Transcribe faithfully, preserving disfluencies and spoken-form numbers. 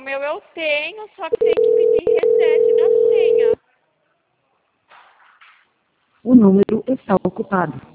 meu eu tenho, só que tem que pedir reset da senha. O número está ocupado.